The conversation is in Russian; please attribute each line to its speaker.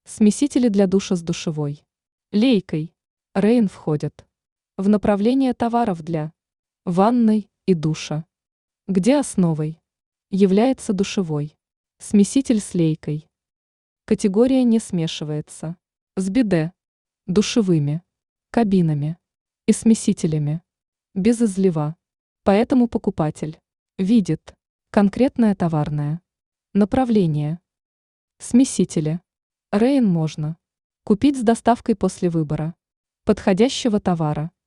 Speaker 1: Смесители для душа с душевой. Лейкой. Рейн входят в направление товаров для ванной и душа, где основой является душевой. Смеситель с лейкой. Категория не смешивается с биде, душевыми, кабинами и смесителями без излива. Поэтому покупатель видит конкретное товарное направление. Смесители. Рейн можно купить с доставкой после выбора подходящего товара.